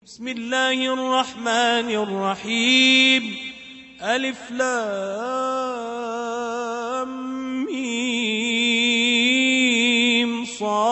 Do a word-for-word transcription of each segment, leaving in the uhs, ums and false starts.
بسم الله الرحمن الرحيم ألف لام ميم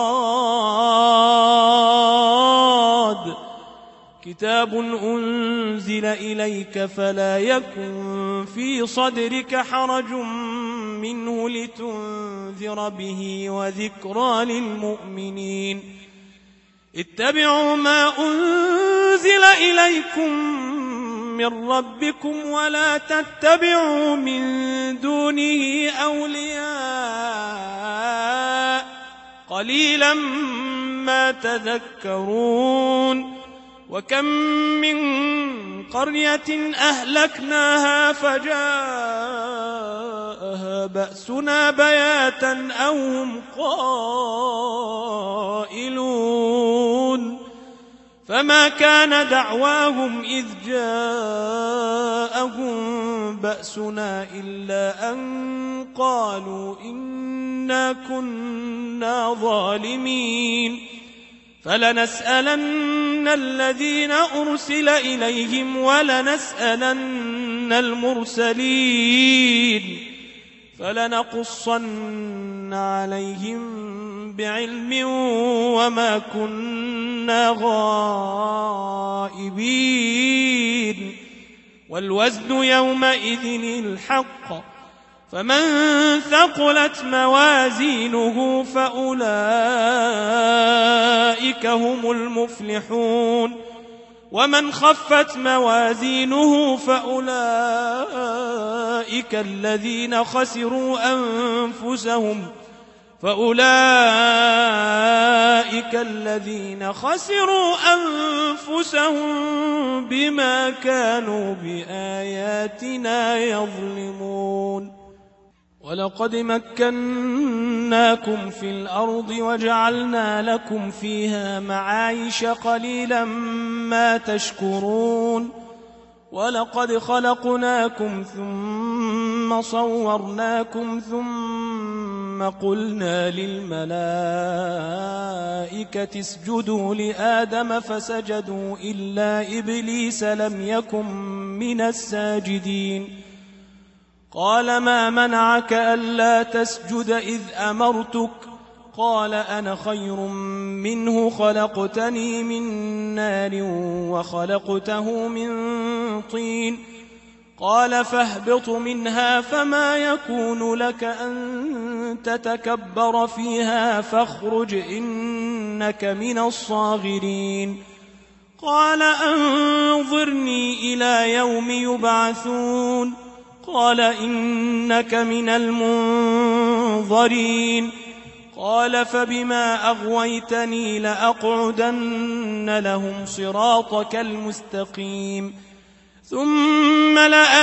صاد كتاب أنزل إليك فلا يكن في صدرك حرج منه لتنذر به وذكرى للمؤمنين اتبعوا ما أنزل إليكم من ربكم ولا تتبعوا من دونه أولياء قليلا ما تذكرون وكم من قرية أهلكناها فجاءها بأسنا بياتا أو هم قائلون فما كان دعواهم إذ جاءهم بأسنا إلا أن قالوا إنا كنا ظالمين فلنسألن الذين أرسل إليهم ولنسألن المرسلين فلنقصن عليهم بعلم وما كنا غائبين والوزن يومئذ الحق فمن ثقلت موازينه فأولئك هم المفلحون ومن خفت موازينه فأولئك الذين خسروا أنفسهم فأولئك الذين خسروا أنفسهم بما كانوا بآياتنا يظلمون ولقد مكناكم في الأرض وجعلنا لكم فيها معايش قليلا ما تشكرون ولقد خلقناكم ثم صورناكم ثم قلنا للملائكة اسجدوا لآدم فسجدوا إلا إبليس لم يكن من الساجدين قال ما منعك ألا تسجد إذ أمرتك قال أنا خير منه خلقتني من نار وخلقته من طين قال فاهبط منها فما يكون لك أن تتكبر فيها فاخرج إنك من الصاغرين قال أنظرني إلى يوم يبعثون قال إنك من المنظرين قال فبما أغويتني لأقعدن لهم صراطك المستقيم ثم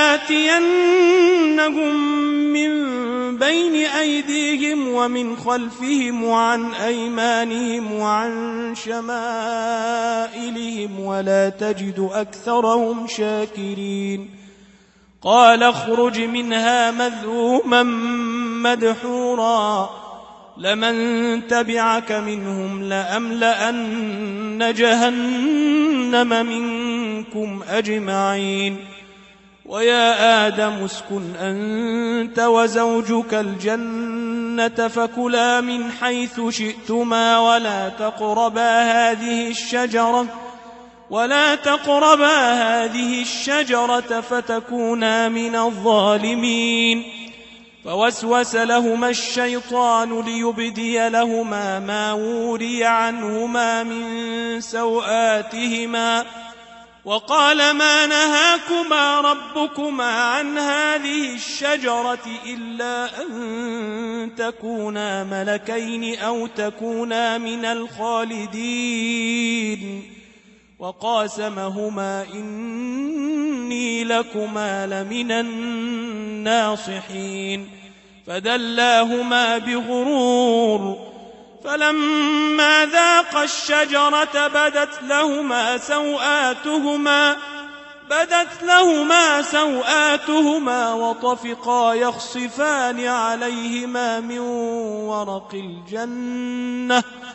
لآتينهم من بين أيديهم ومن خلفهم وعن أيمانهم وعن شمائلهم ولا تجد أكثرهم شاكرين قال اخرج منها مذءوما مدحورا لمن تبعك منهم لأملأن جهنم منكم أجمعين ويا آدم اسكن أنت وزوجك الجنة فكلا من حيث شئتما ولا تقربا هذه الشجرة ولا تقربا هذه الشجرة فتكونا من الظالمين فوسوس لهما الشيطان ليبدي لهما ما وري عنهما من سوآتهما وقال ما نهاكما ربكما عن هذه الشجرة إلا أن تكونا ملكين أو تكونا من الخالدين وقاسمهما إني لكما لمن الناصحين فدلاهما بغرور فلما ذاقا الشجرة بدت لهما سوآتهما بدت لهما سوآتهما وطفقا يخصفان عليهما من ورق الجنة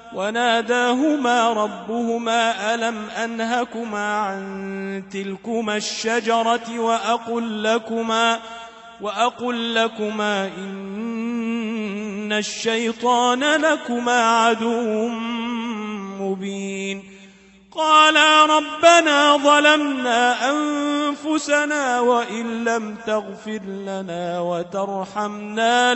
وناداهما ربهما ألم أنهكما عن تلكما الشجرة وأقل لكما, وأقل لكما إن الشيطان لكما عدو مبين. قالا ربنا ظلمنا أنفسنا وإن لم تغفر لنا وترحمنا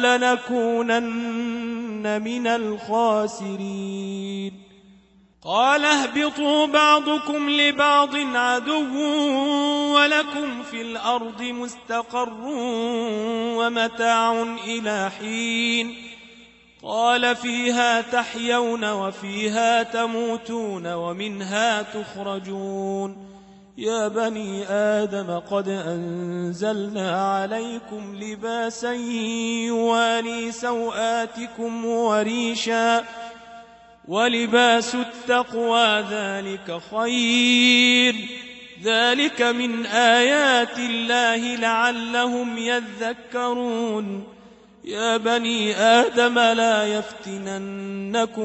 لنكونن من الخاسرين. قال اهبطوا بعضكم لبعض عدو ولكم في الأرض مستقر ومتاع إلى حين. قال فيها تحيون وفيها تموتون ومنها تخرجون. يا بني آدم قد أنزلنا عليكم لباسا يواري سوآتكم وريشا ولباس التقوى ذلك خير. ذلك من آيات الله لعلهم يذكرون. يا بني آدم لا يفتننكم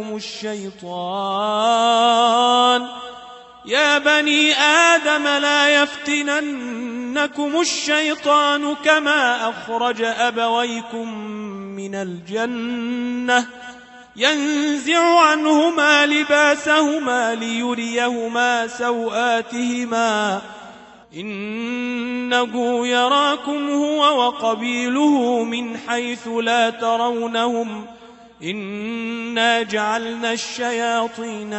الشيطان يا بني آدم لا يفتننكم الشيطان كما أخرج أبويكم من الجنة ينزع عنهما لباسهما ليريهما سوآتهما إنه يراكم هو وقبيله من حيث لا ترونهم إنا جعلنا الشياطين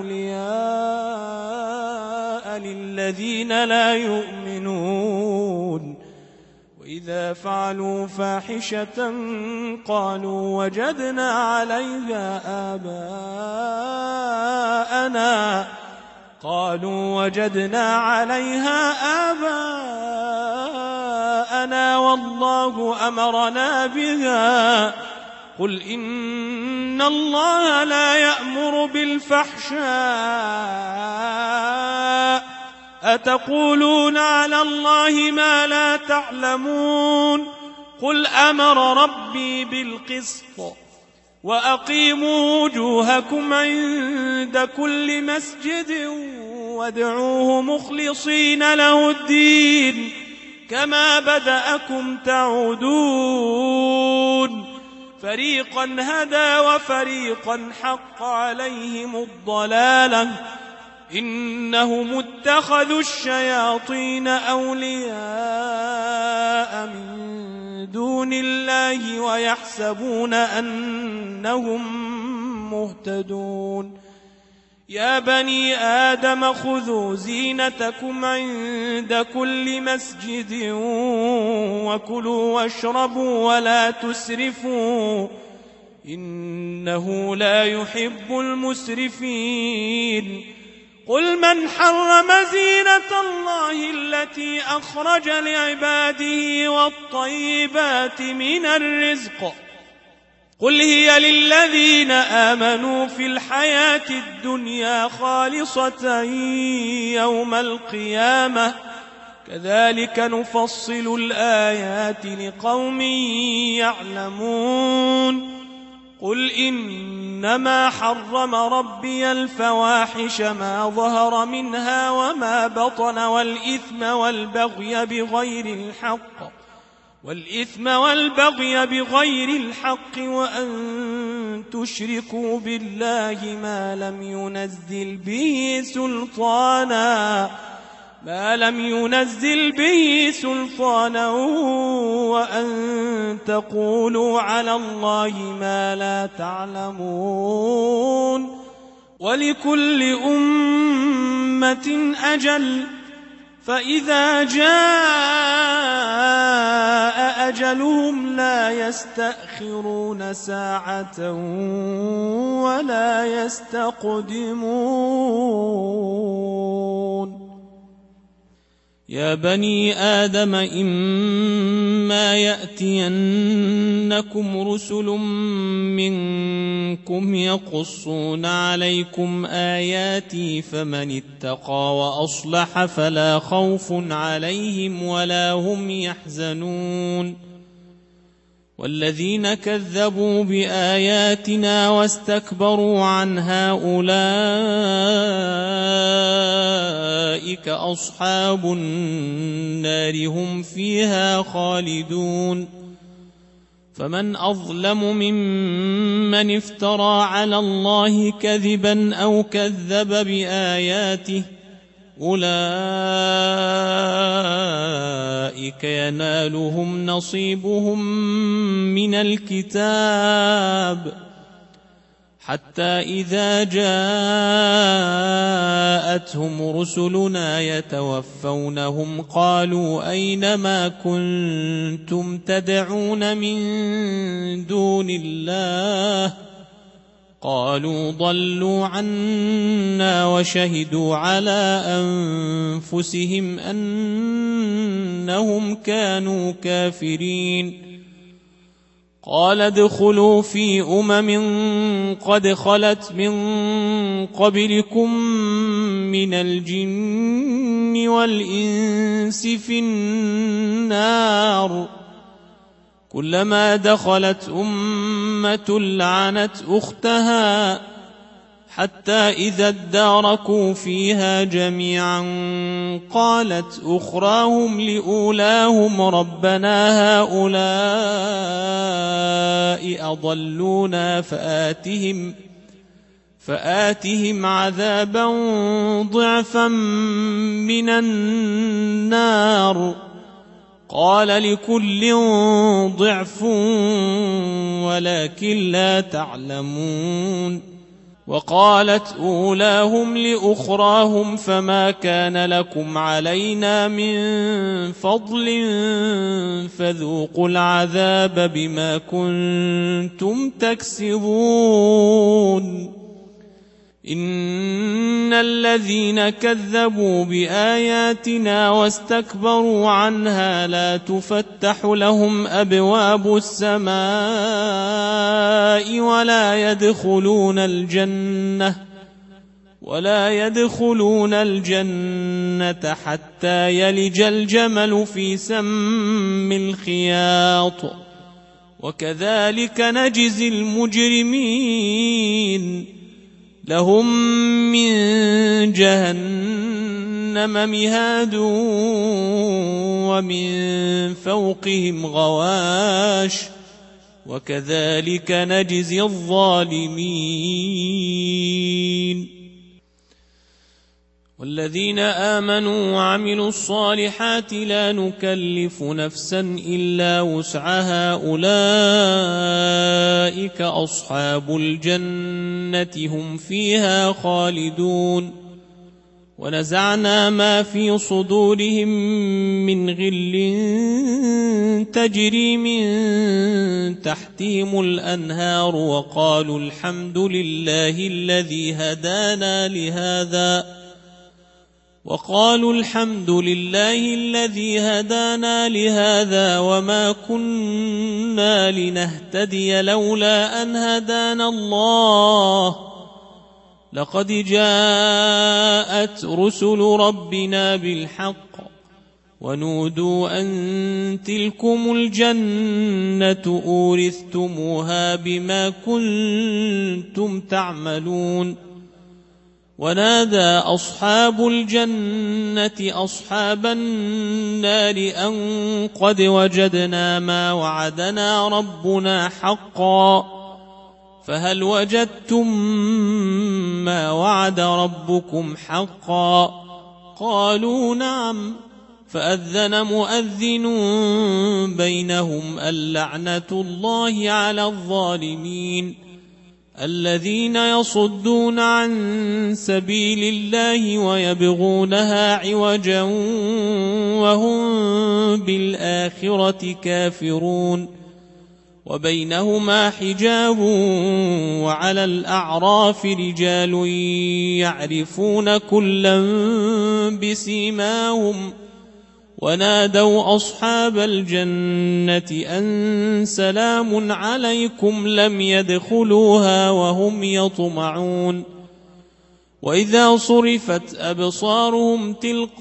أولياء للذين لا يؤمنون. وإذا فعلوا فاحشة قالوا وجدنا عليها آباءنا قالوا وجدنا عليها آباءنا والله أمرنا بها. قل إن الله لا يأمر بالفحشاء أتقولون على الله ما لا تعلمون. قل أمر ربي بالقسط وأقيموا وجوهكم عند كل مسجد وادعوه مخلصين له الدين كما بدأكم تعودون. فريقا هدى وفريقا حق عليهم الضلالة إنهم اتخذوا الشياطين أولياء من دون الله ويحسبون أنهم مهتدون. يا بني آدم خذوا زينتكم عند كل مسجد وكلوا واشربوا ولا تسرفوا إنه لا يحب المسرفين. قل من حرم زينة الله التي أخرج لعباده والطيبات من الرزق قل هي للذين آمنوا في الحياة الدنيا خالصة يوم القيامة كذلك نفصل الآيات لقوم يعلمون. قل إنما حرم ربي الفواحش ما ظهر منها وما بطن والإثم والبغي بغير الحق والإثم والبغي بغير الحق وأن تشركوا بالله ما لم ينزل به سلطانا ما لم ينزل به سلطانا وأن تقولوا على الله ما لا تعلمون. ولكل أمة أجل فإذا جاء أجلهم لا يستأخرون ساعة ولا يستقدمون. يا بني آدم إما يأتينكم رسل منكم يقصون عليكم آياتي فمن اتقى وأصلح فلا خوف عليهم ولا هم يحزنون. والذين كذبوا بآياتنا واستكبروا عنها أولئك أصحاب النار هم فيها خالدون فمن أظلم ممن افترى على الله كذبا أو كذب بآياته أولئك ينالهم نصيبهم من الكتاب حتى إذا جاءتهم رسلنا يتوفونهم قالوا أين ما كنتم تدعون من دون الله قالوا ضلوا عنا وشهدوا على أنفسهم أنهم كانوا كافرين قال ادخلوا في أمم قد خلت من قبلكم من الجن والإنس في النار كلما دخلت أمة لعنت أختها حتى إذا اداركوا فيها جميعا قالت أخراهم لأولاهم ربنا هؤلاء أضلونا فآتهم فآتهم عذابا ضعفا من النار قال لكل ضعف ولكن لا تعلمون وقالت أولاهم لأخراهم فما كان لكم علينا من فضل فذوقوا العذاب بما كنتم تكسبون إن الذين كذبوا بآياتنا واستكبروا عنها لا تفتح لهم أبواب السماء ولا يدخلون الجنة ولا يدخلون الجنة حتى يلج الجمل في سم الخياط وكذلك نجزي المجرمين لهم من جهنم مهاد ومن فوقهم غواش وكذلك نجزي الظالمين والذين آمنوا وعملوا الصالحات لا نكلف نفسا إلا وسعها أولئك أصحاب الجنة هم فيها خالدون ونزعنا ما في صدورهم من غل تجري من تحتهم الأنهار وقالوا الحمد لله الذي هدانا لهذا وقالوا الحمد لله الذي هدانا لهذا وما كنا لنهتدي لولا أن هدانا الله لقد جاءت رسل ربنا بالحق ونودوا أن تلكم الجنة أورثتموها بما كنتم تعملون ونادى أصحاب الجنة أصحاب النار أن قد وجدنا ما وعدنا ربنا حقا فهل وجدتم ما وعد ربكم حقا قالوا نعم فأذن مؤذن بينهم اللعنة الله على الظالمين الذين يصدون عن سبيل الله ويبغونها عوجا وهم بالآخرة كافرون وبينهما حجاب وعلى الأعراف رجال يعرفون كلا بسيماهم ونادوا أصحاب الجنة أن سلام عليكم لم يدخلوها وهم يطمعون وإذا صرفت أبصارهم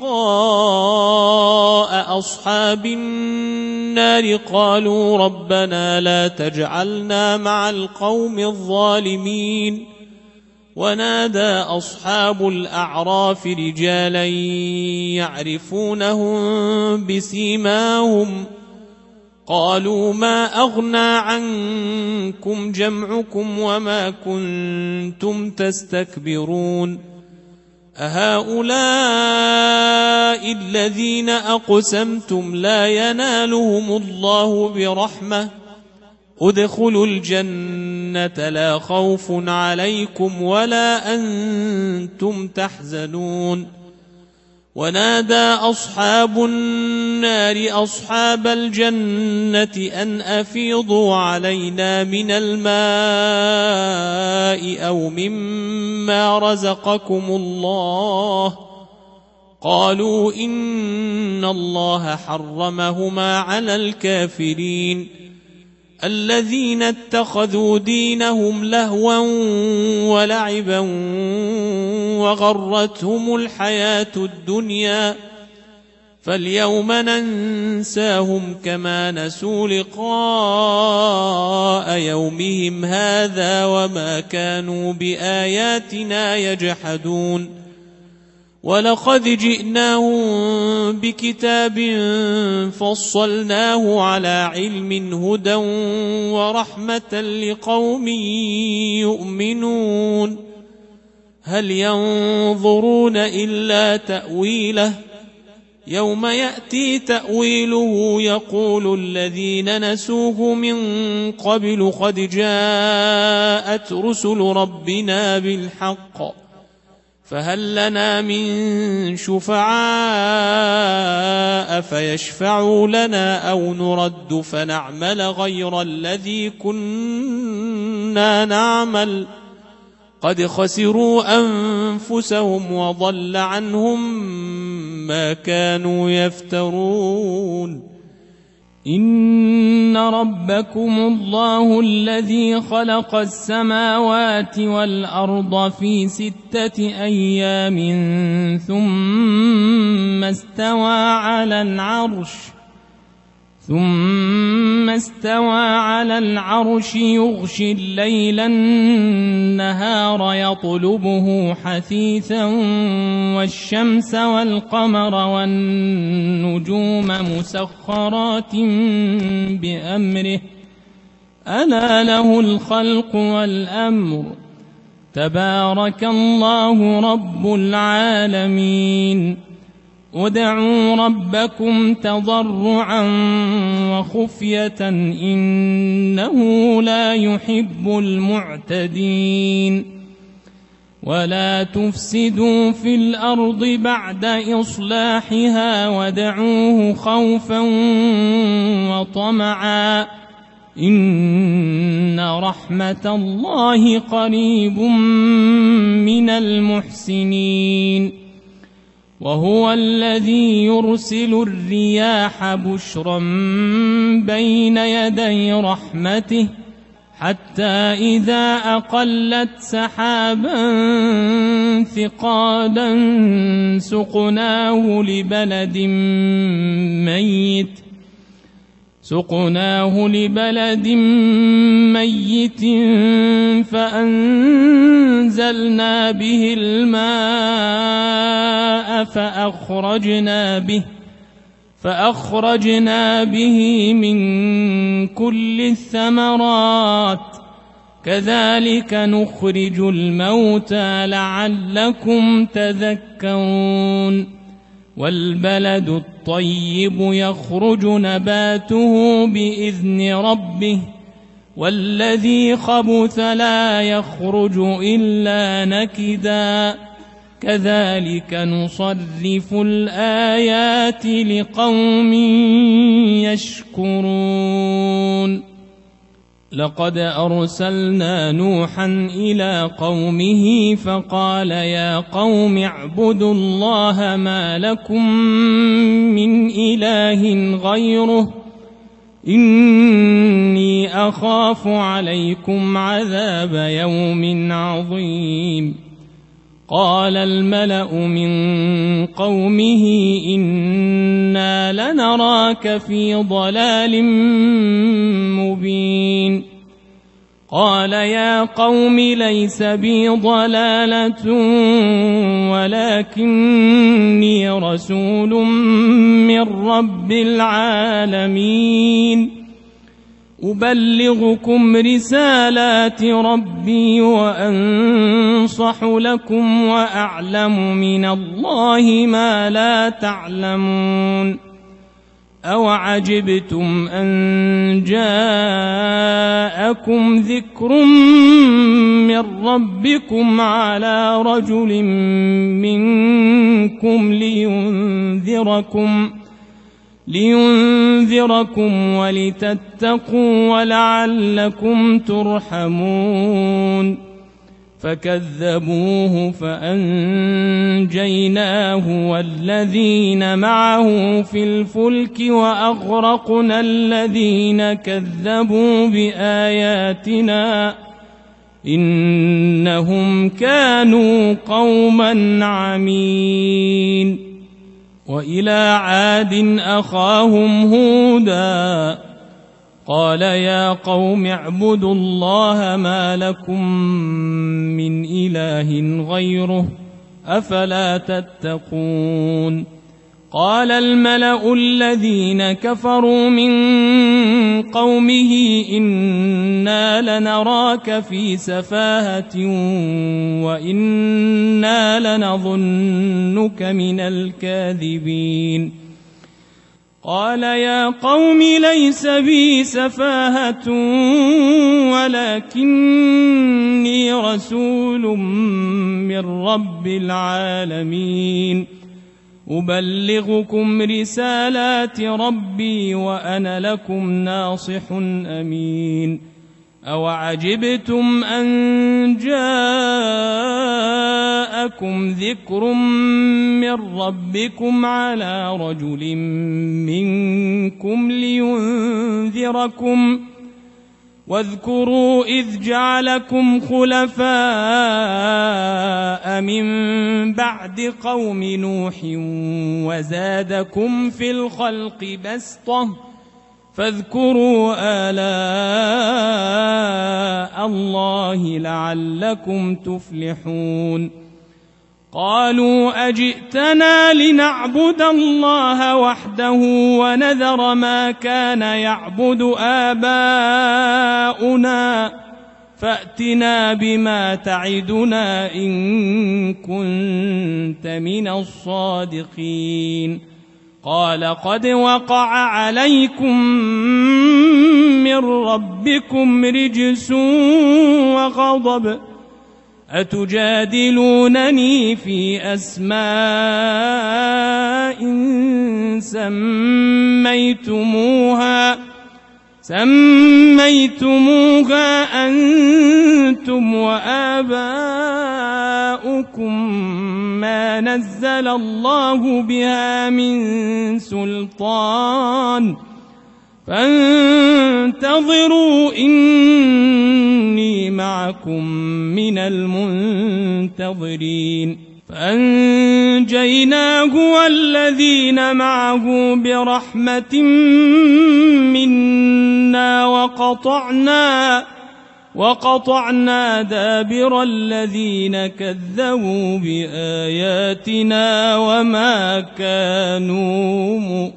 تلقاء أصحاب النار قالوا ربنا لا تجعلنا مع القوم الظالمين ونادى أصحاب الأعراف رجالا يعرفونهم بسيماهم قالوا ما أغنى عنكم جمعكم وما كنتم تستكبرون أهؤلاء الذين أقسمتم لا ينالهم الله برحمة ادخلوا الجنة لا خوف عليكم ولا أنتم تحزنون ونادى أصحاب النار أصحاب الجنة أن أفيضوا علينا من الماء أو مما رزقكم الله قالوا إن الله حرمهما على الكافرين الذين اتخذوا دينهم لهوا ولعبا وغرتهم الحياة الدنيا فاليوم ننساهم كما نسوا لقاء يومهم هذا وما كانوا بآياتنا يجحدون ولقد جئناهم بكتاب فصلناه على علم هدى ورحمة لقوم يؤمنون هل ينظرون إلا تأويله يوم يأتي تأويله يقول الذين نسوه من قبل قد جاءت رسل ربنا بالحق فهل لنا من شفعاء فيشفعوا لنا أو نرد فنعمل غير الذي كنا نعمل قد خسروا أنفسهم وضل عنهم ما كانوا يفترون إن ربكم الله الذي خلق السماوات والأرض في ستة أيام ثم استوى على العرش ثم استوى على العرش يغشي الليل النهار يطلبه حثيثا والشمس والقمر والنجوم مسخرات بأمره ألا له الخلق والأمر تبارك الله رب العالمين ادعوا ربكم تضرعا وخفية إنه لا يحب المعتدين ولا تفسدوا في الأرض بعد إصلاحها ودعوه خوفا وطمعا إن رحمة الله قريب من المحسنين وهو الذي يرسل الرياح بشرا بين يدي رحمته حتى إذا أقلت سحابا ثقالا سقناه لبلد ميت سقناه لبلد ميت فأنزلنا به الماء فأخرجنا به فأخرجنا به من كل الثمرات كذلك نخرج الموتى لعلكم تذكرون والبلد الطيب يخرج نباته بإذن ربه والذي خبث لا يخرج إلا نكدا كذلك نصرف الآيات لقوم يشكرون لقد أرسلنا نوحا إلى قومه فقال يا قوم اعبدوا الله ما لكم من إله غيره إني أخاف عليكم عذاب يوم عظيم قال الملأ من قومه إنا لنراك في ضلال مبين قال يا قوم ليس بي ضلالة ولكني رسول من رب العالمين أبلغكم رسالات ربي وأنصح لكم وأعلم من الله ما لا تعلمون أوعجبتم أن جاءكم ذكر من ربكم على رجل منكم لينذركم لينذركم ولتتقوا ولعلكم ترحمون فكذبوه فأنجيناه والذين معه في الفلك وأغرقنا الذين كذبوا بآياتنا إنهم كانوا قوما عمين وإلى عاد أخاهم هودا قال يا قوم اعبدوا الله ما لكم من إله غيره أفلا تتقون قال الملأ الذين كفروا من قومه إنا لنراك في سفاهة وإنا لنظنك من الكاذبين قال يا قوم ليس بي سفاهة ولكني رسول من رب العالمين أبلغكم رسالات ربي وأنا لكم ناصح أمين أوعجبتم أن جاءكم ذكر من ربكم على رجل منكم لينذركم واذكروا إذ جعلكم خلفاء من بعد قوم نوح وزادكم في الخلق بسطة فاذكروا آلاء الله لعلكم تفلحون قالوا أجئتنا لنعبد الله وحده ونذر ما كان يعبد آباؤنا فأتنا بما تعدنا إن كنت من الصادقين قال قد وقع عليكم من ربكم رجس وغضب أتجادلونني في أسماء سميتموها سميتموها أنتم وآباؤكم ما نزل الله بها من سلطان فانتظروا إني معكم من المنتظرين فأنجيناه والذين معه برحمة منا وقطعنا وقطعنا دابر الذين كذبوا بآياتنا وما كانوا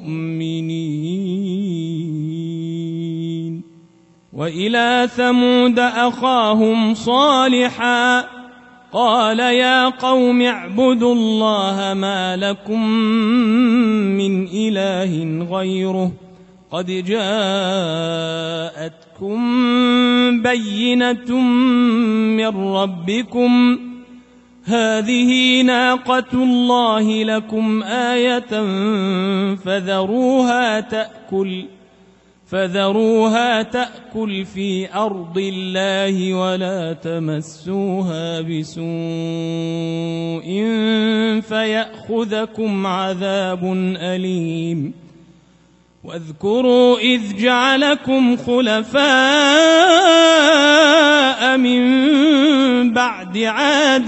مؤمنين وإلى ثمود أخاهم صالحا قال يا قوم اعبدوا الله ما لكم من إله غيره قد جاءتكم بينة من ربكم هذه ناقة الله لكم آية فذروها تأكل فذروها تأكل في أرض الله ولا تمسوها بسوء فيأخذكم عذاب أليم واذكروا إذ جعلكم خلفاء من بعد عاد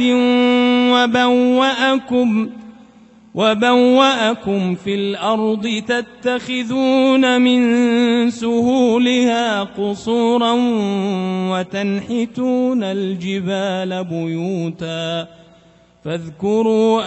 وبوأكم, وبوأكم في الأرض تتخذون من سهولها قصورا وتنحتون الجبال بيوتا فاذكروا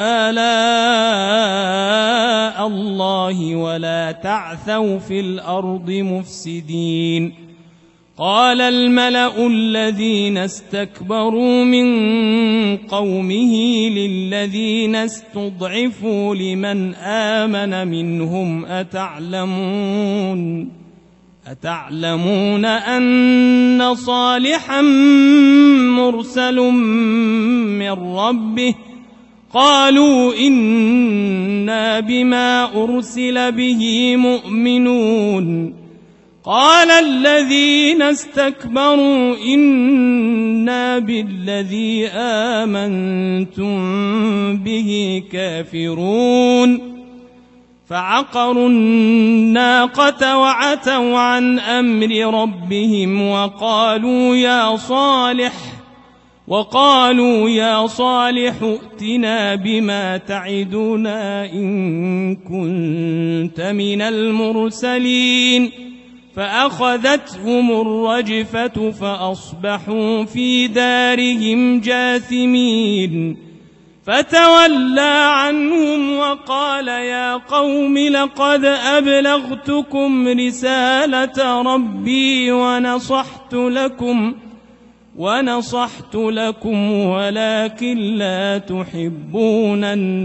آلاء الله ولا تعثوا في الأرض مفسدين. قال الملأ الذين استكبروا من قومه للذين استضعفوا لمن آمن منهم أتعلمون أتعلمون أن صالحا مرسل من ربه قالوا إنا بما أرسل به مؤمنون. قال الذين استكبروا إنا بالذي آمنتم به كافرون. فعقروا الناقة وعتوا عن أمر ربهم وقالوا يا صالح وقالوا يا صالح ائتنا بما تعدنا إن كنت من المرسلين. فأخذتهم الرجفة فأصبحوا في دارهم جاثمين. فتولى عنهم وقال يا قوم لقد أبلغتكم رسالة ربي ونصحت لكم ونصحت لكم ولكن لا تحبون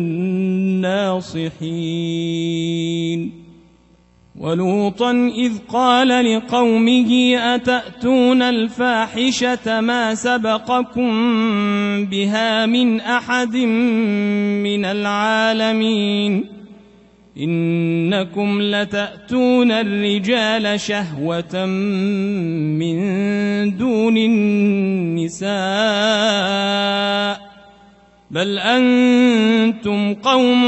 الناصحين. ولوطا إذ قال لقومه أتأتون الفاحشة ما سبقكم بها من أحد من العالمين إنكم لتأتون الرجال شهوة من دون النساء بل أنتم قوم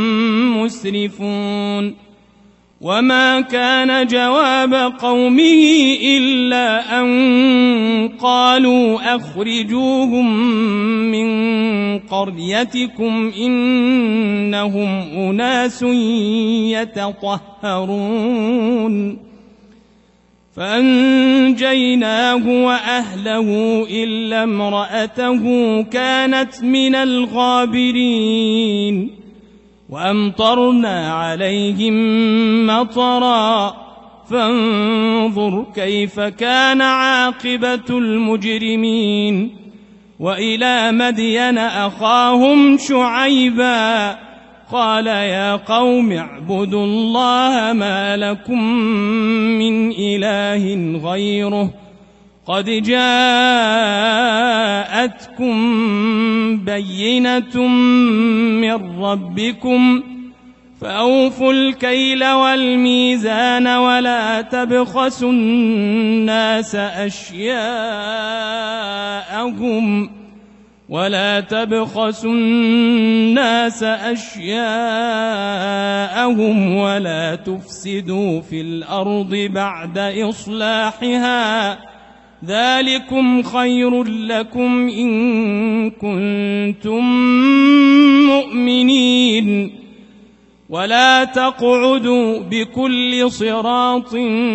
مسرفون. وما كان جواب قومه إلا أن قالوا أخرجوهم من قريتكم إنهم أناس يتطهرون. فأنجيناه وأهله إلا امرأته كانت من الغابرين. وأمطرنا عليهم مطرا فانظر كيف كان عاقبة المجرمين. وإلى مدين أخاهم شعيبا قال يا قوم اعبدوا الله ما لكم من إله غيره قد جاءتكم بينة من ربكم فأوفوا الكيل والميزان ولا تبخسوا الناس أشياءهم ولا تبخسوا الناس أشياءهم ولا تفسدوا في الأرض بعد إصلاحها ذلكم خير لكم إن كنتم مؤمنين. ولا تقعدوا بكل صراط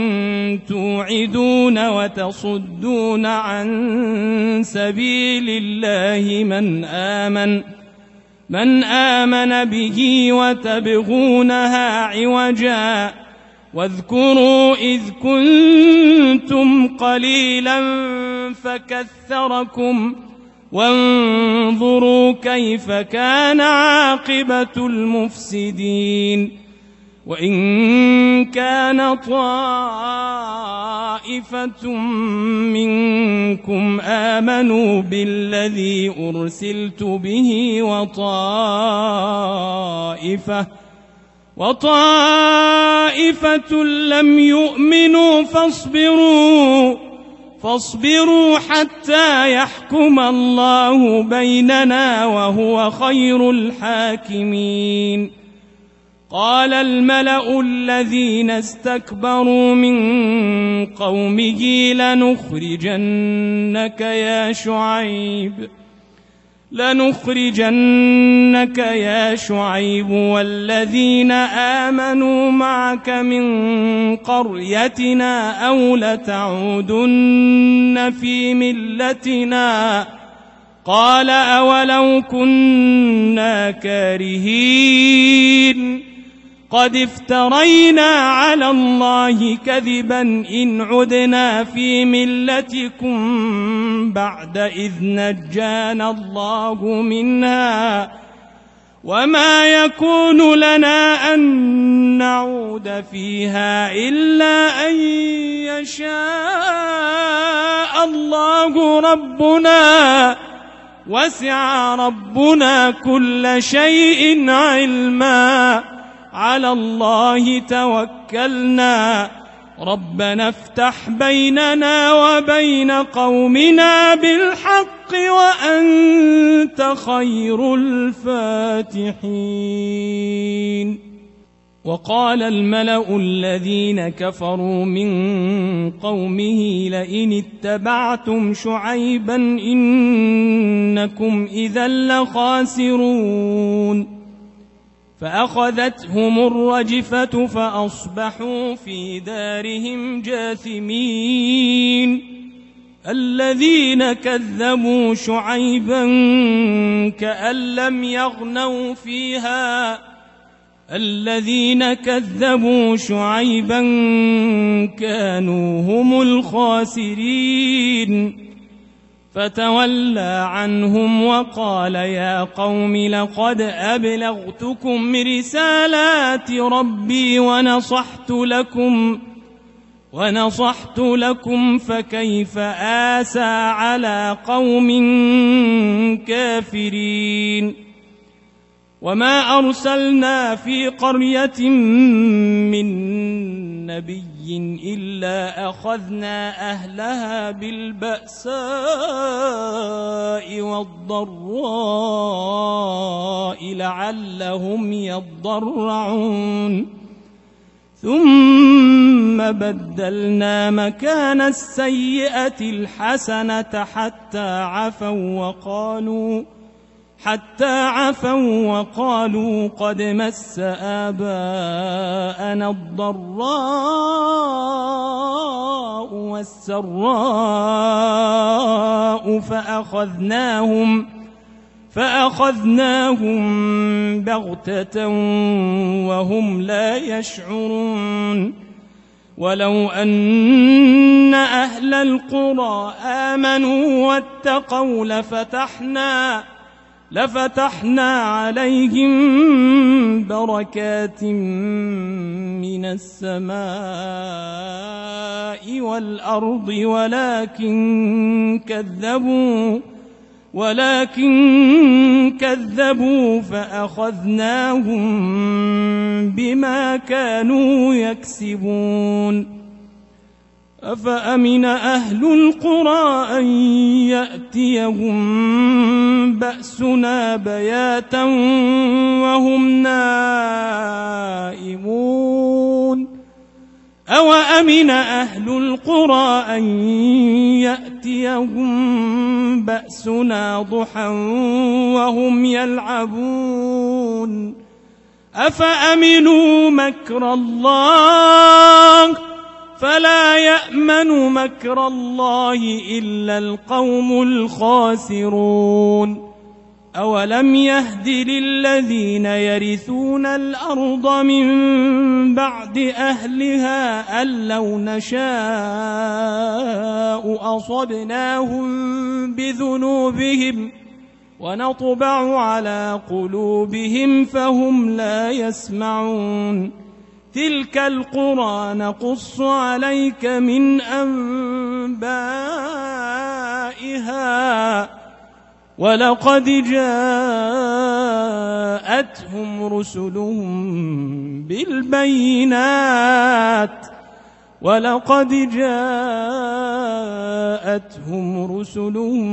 توعدون وتصدون عن سبيل الله من آمن من آمن به وتبغونها عوجا واذكروا إذ كنتم قليلا فكثركم وانظروا كيف كان عاقبة المفسدين. وإن كان طائفة منكم آمنوا بالذي أرسلت به وطائفة وطائفة لم يؤمنوا فاصبروا فاصبروا حتى يحكم الله بيننا وهو خير الحاكمين. قال الملأ الذين استكبروا من قومه لنخرجنك يا شعيب لنخرجنك يا شعيب والذين آمنوا معك من قريتنا أو لتعودن في ملتنا قال أولو كنا كارهين قد افترينا على الله كذبا إن عدنا في ملتكم بعد إذ نجانا الله منها وما يكون لنا أن نعود فيها إلا أن يشاء الله ربنا وسع ربنا كل شيء علما على الله توكلنا ربنا افتح بيننا وبين قومنا بالحق وأنت خير الفاتحين. وقال الملأ الذين كفروا من قومه لئن اتبعتم شعيبا إنكم إذا لخاسرون فأخذتهم الرجفة فأصبحوا في دارهم جاثمين. الذين كذبوا شعيبا كأن لم يغنوا فيها الذين كذبوا شعيبا كانوا هم الخاسرين فتولى عنهم وقال يا قوم لقد أبلغتكم رسالات ربي ونصحت لكم ونصحت لكم فكيف آسى على قوم كافرين. وما أرسلنا في قرية من نبي إلا أخذنا أهلها بالبأساء والضراء لعلهم يضرعون ثم بدلنا مكان السيئة الحسنة حتى عفوا وقالوا حتى عفوا وقالوا قد مس آباءنا الضراء والسراء فأخذناهم فأخذناهم بغتة وهم لا يشعرون. ولو أن أهل القرى آمنوا واتقوا لفتحنا لفتحنا عليهم بركات من السماء والأرض ولكن كذبوا ولكن كذبوا فأخذناهم بما كانوا يكسبون. أفأمن أهل القرى أن يأتيهم بأسنا بياتا وهم نائمون أوأمن أهل القرى أن يأتيهم بأسنا ضحى وهم يلعبون أفأمنوا مكر الله فلا يأمن مكر الله إلا القوم الخاسرون. أولم يهد للذين يرثون الأرض من بعد أهلها أن لو نشاء أصبناهم بذنوبهم ونطبع على قلوبهم فهم لا يسمعون. تلك القرى نقص عليك من أنبائها ولقد جاءتهم رسلهم بالبينات ولقد جاءتهم رسلهم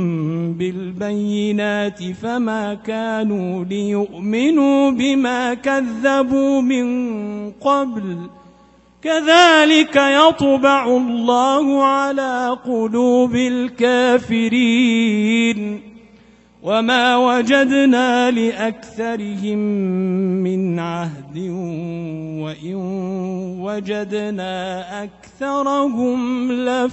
بالبينات فما كانوا ليؤمنوا بما كذبوا من قبل كذلك يطبع الله على قلوب الكافرين وما وجدنا لأكثرهم من عهد وإن وجدنا أكثرهم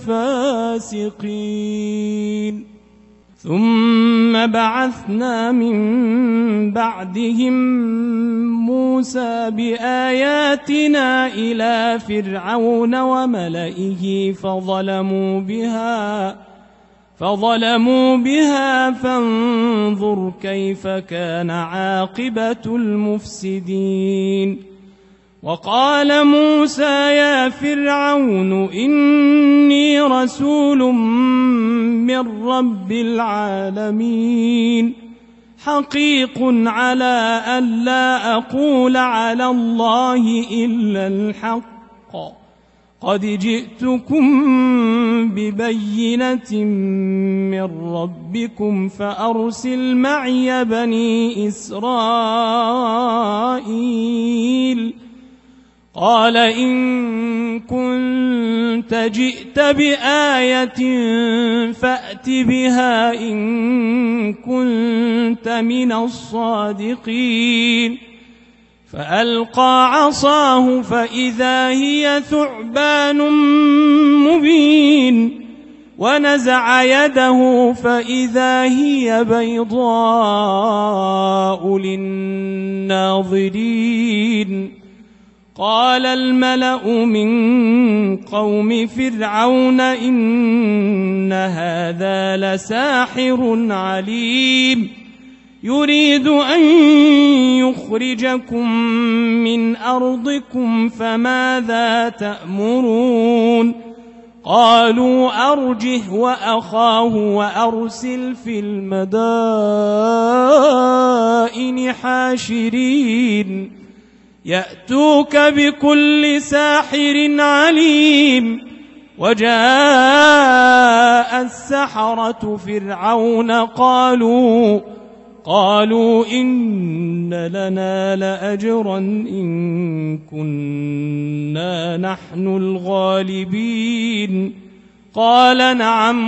لفاسقين ثم بعثنا من بعدهم موسى بآياتنا إلى فرعون وملئه فظلموا بها فظلموا بها فانظر كيف كان عاقبة المفسدين وقال موسى يا فرعون إني رسول من رب العالمين حقيق على أن لا أقول على الله إلا الحق قد جئتكم ببينة من ربكم فأرسل معي بني إسرائيل قال إن كنت جئت بآية فأت بها إن كنت من الصادقين فألقى عصاه فإذا هي ثعبان مبين ونزع يده فإذا هي بيضاء للناظرين قال الملأ من قوم فرعون إن هذا لساحر عليم يريد أن يخرجكم من أرضكم فماذا تأمرون قالوا أرجه وأخاه وأرسل في المدائن حاشرين يأتوك بكل ساحر عليم وجاء السحرة فرعون قالوا قالوا إن لنا لأجرا إن كنا نحن الغالبين قال نعم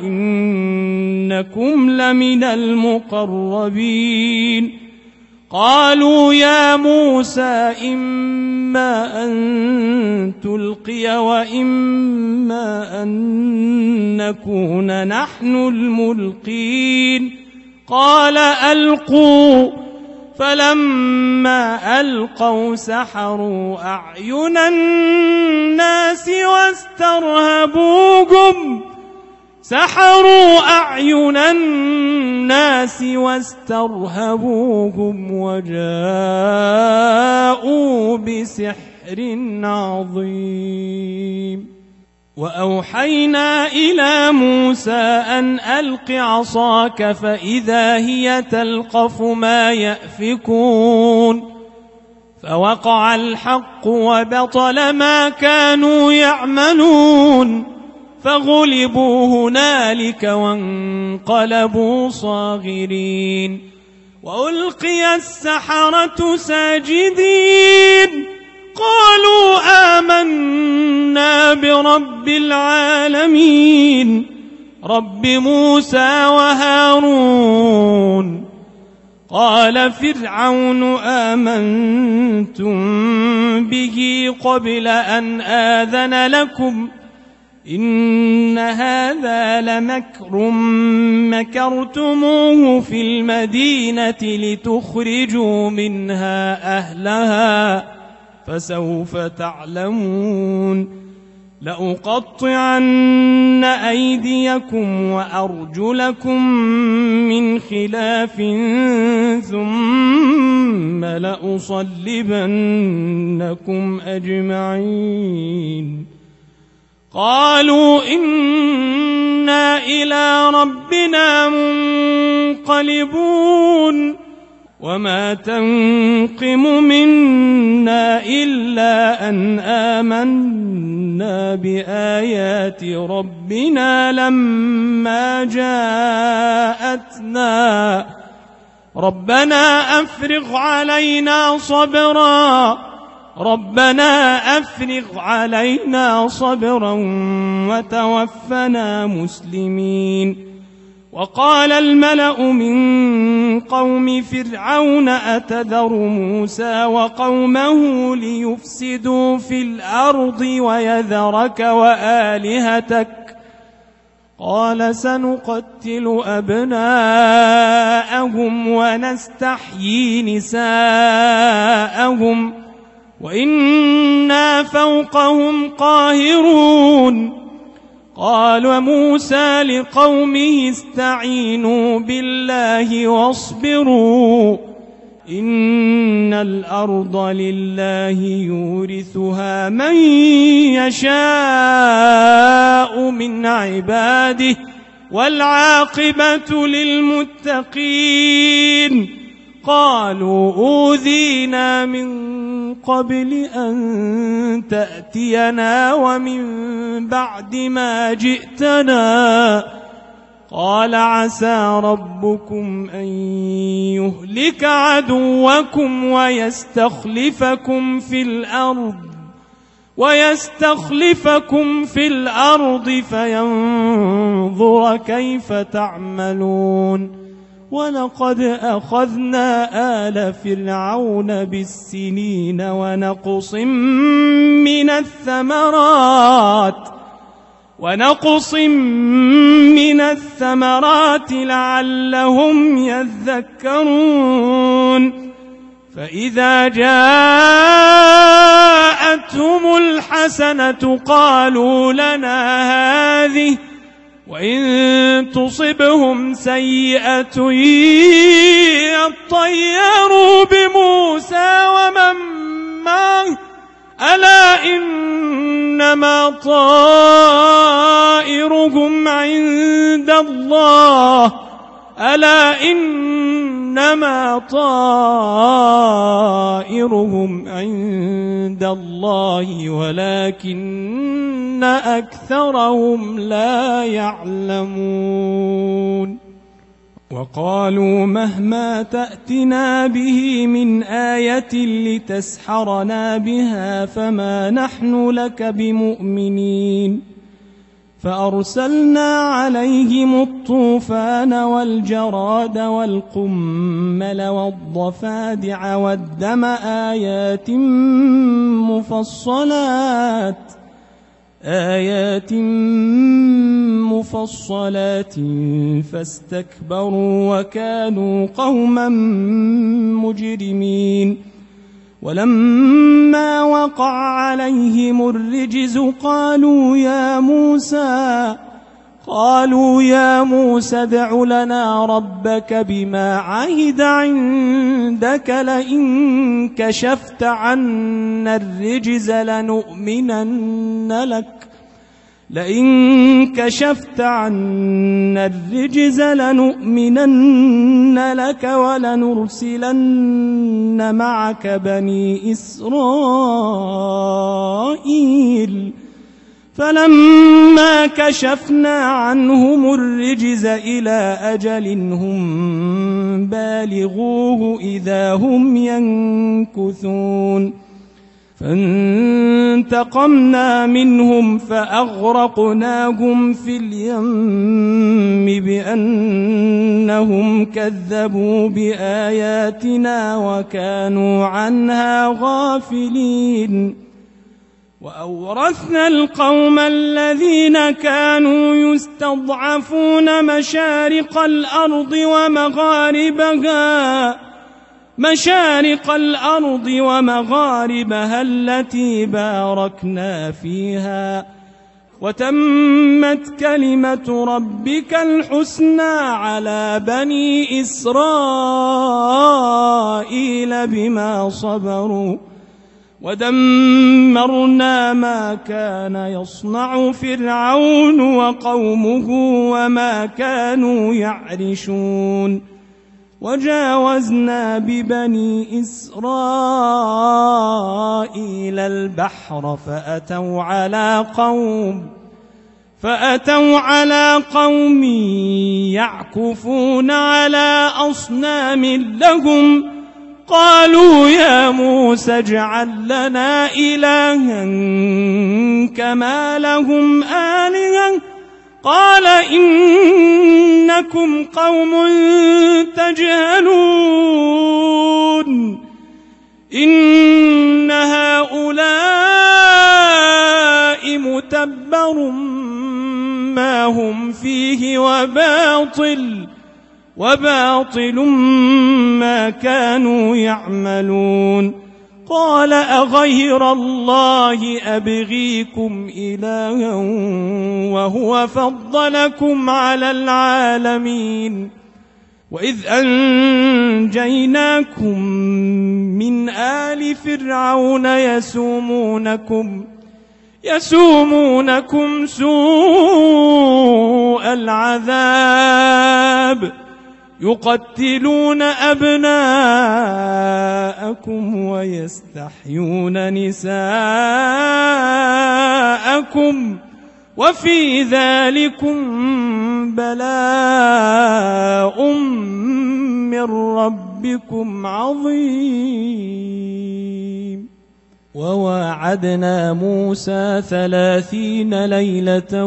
وإنكم لمن المقربين قالوا يا موسى إما أن تلقي وإما أن نكون نحن الملقين قال ألقوا فلما ألقوا سحروا أعين الناس واسترهبوهم سحروا أعين الناس واسترهبوهم وجاءوا بسحر عظيم وأوحينا إلى موسى أن ألق عصاك فإذا هي تلقف ما يأفكون فوقع الحق وبطل ما كانوا يعملون فغلبوا هنالك وانقلبوا صاغرين وألقي السحرة ساجدين قالوا آمنا برب العالمين رب موسى وهارون قال فرعون آمنتم به قبل أن آذن لكم إن هذا لمكر مكرتموه في المدينة لتخرجوا منها أهلها فسوف تعلمون لأقطعن أيديكم وأرجلكم من خلاف ثم لأصلبنكم أجمعين قالوا إنا إلى ربنا منقلبون وما تنقم منا إلا أن آمنا بآيات ربنا لما جاءتنا ربنا أفرغ علينا صبرا ربنا أفرغ علينا صبرا وتوفنا مسلمين. وقال الملأ من قوم فرعون أتذر موسى وقومه ليفسدوا في الأرض ويذرك وآلهتك قال سنقتل أبناءهم ونستحيي نساءهم وإنا فوقهم قاهرون. قال موسى لقومه استعينوا بالله واصبروا إن الأرض لله يورثها من يشاء من عباده والعاقبة للمتقين. قالوا أوذينا من قبل أن تأتينا ومن بعد ما جئتنا قال عسى ربكم أن يهلك عدوكم ويستخلفكم في الأرض ويستخلفكم في الأرض فينظر كيف تعملون. ولقد أخذنا آل فرعون بالسنين ونقص من الثمرات ونقص من الثمرات لعلهم يذكرون. فإذا جاءتهم الحسنة قالوا لنا هذه وإن تصبهم سيئة يطيروا بموسى ومن معه ألا إنما طائرهم عند الله ألا إنما طائرهم عند الله ولكن أكثرهم لا يعلمون. وقالوا مهما تأتنا به من آية لتسحرنا بها فما نحن لك بمؤمنين. فأرسلنا عليهم الطوفان والجراد والقمل والضفادع والدم آيات مفصلات آيات مفصلات فاستكبروا وكانوا قوما مجرمين. ولما وقع عليهم الرجز قالوا يا موسى قالوا يا موسى ادع لنا ربك بما عهد عندك لئن كشفت عنا الرجز لنؤمنن لك لئن كشفت عنا الرجز لنؤمنن لك ولنرسلن معك بني إسرائيل. فلما كشفنا عنهم الرجز إلى أجل هم بالغوه إذا هم ينكثون. فانتقمنا منهم فأغرقناهم في اليم بأنهم كذبوا بآياتنا وكانوا عنها غافلين. وأورثنا القوم الذين كانوا يستضعفون مشارق الأرض ومغاربها مشارق الأرض ومغاربها التي باركنا فيها وتمت كلمة ربك الحسنى على بني إسرائيل بما صبروا ودمرنا ما كان يصنع فرعون وقومه وما كانوا يعرشون. وجاوزنا ببني إسرائيل البحر فأتوا على قوم فأتوا على قوم يعكفون على أصنام لهم قالوا يا موسى اجعل لنا إلها كما لهم آلهة قال إنكم قوم تجهلون إن هؤلاء متبر ما هم فيه وباطل وباطل ما كانوا يعملون قال أغير الله أبغيكم إلها وهو فضلكم على العالمين وإذ أنجيناكم من آل فرعون يسومونكم يسومونكم سوء العذاب يقتلون أبناءكم ويستحيون نساءكم وفي ذلكم بلاء من ربكم عظيم وواعدنا موسى ثلاثين ليلة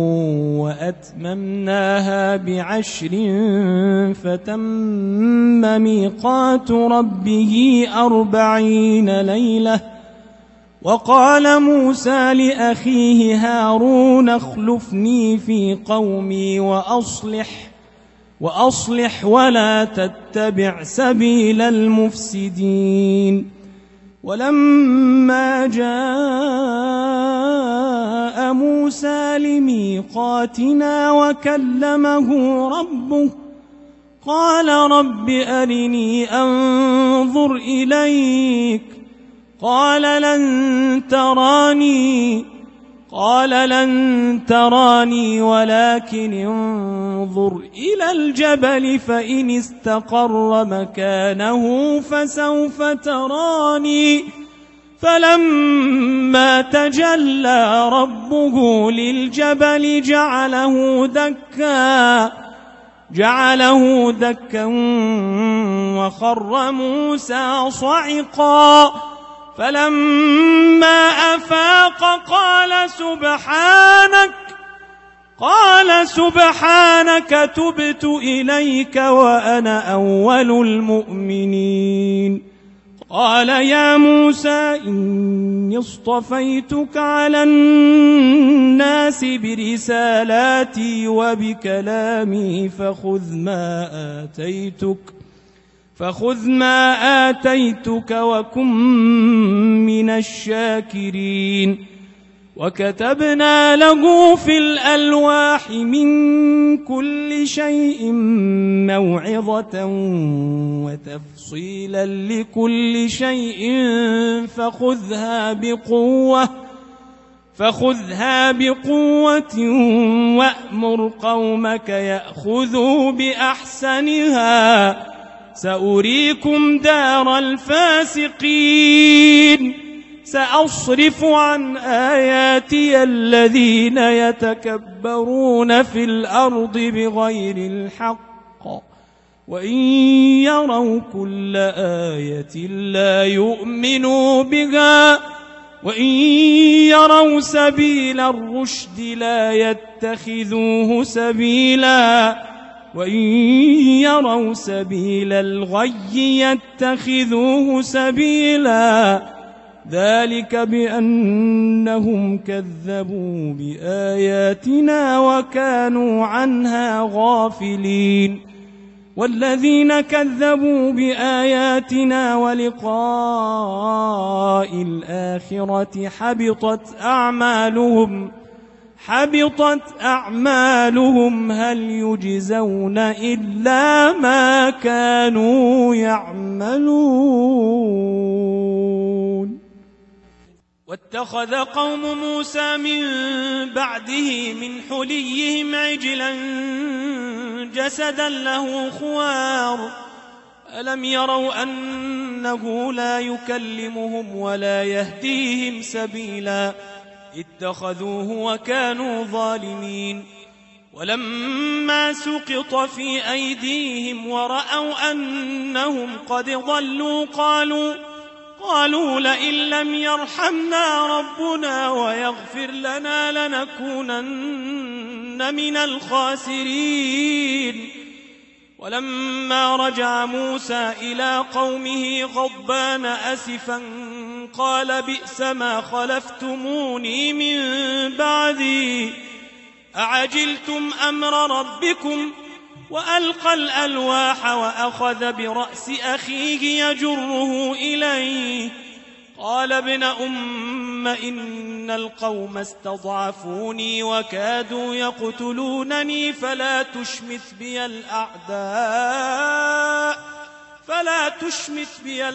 وأتممناها بعشر فتم ميقات ربه أربعين ليلة وقال موسى لأخيه هارون اخلفني في قومي وأصلح وأصلح ولا تتبع سبيل المفسدين ولما جاء موسى لميقاتنا وكلمه ربه قال رب أرني أنظر إليك قال لن تراني قال لن تراني ولكن انظر إلى الجبل فإن استقر مكانه فسوف تراني فلما تجلى ربه للجبل جعله دكا جعله دكا وخر موسى صعقا فلما أفاق قال سبحانك قال سبحانك تبت إليك وأنا أول المؤمنين قال يا موسى إني اصطفيتك على الناس برسالاتي وبكلامي فخذ ما آتيتك فخذ ما آتيتك وكن من الشاكرين وكتبنا له في الألواح من كل شيء موعظة وتفصيلا لكل شيء فخذها بقوة فخذها بقوة وأمر قومك يأخذوا بأحسنها سأريكم دار الفاسقين سأصرف عن آياتي الذين يتكبرون في الأرض بغير الحق وإن يروا كل آية لا يؤمنوا بها وإن يروا سبيل الرشد لا يتخذوه سبيلا وإن يروا سبيل الغي يتخذوه سبيلا ذلك بأنهم كذبوا بآياتنا وكانوا عنها غافلين والذين كذبوا بآياتنا ولقاء الآخرة حبطت أعمالهم حبطت أعمالهم هل يجزون إلا ما كانوا يعملون واتخذ قوم موسى من بعده من حليهم عجلا جسدا له خوار ألم يروا أنه لا يكلمهم ولا يهديهم سبيلا اتخذوه وكانوا ظالمين ولما سقط في أيديهم ورأوا أنهم قد ضلوا قالوا قالوا لئن لم يرحمنا ربنا ويغفر لنا لنكونن من الخاسرين ولما رجع موسى إلى قومه غضبان أسفا قال بئس ما خلفتموني من بعدي أعجلتم أمر ربكم وألقى الألواح وأخذ برأس أخيه يجره إليه قال ابن أم إن القوم استضعفوني وكادوا يقتلونني فلا تشمت بي الأعداء فلا تشمت بي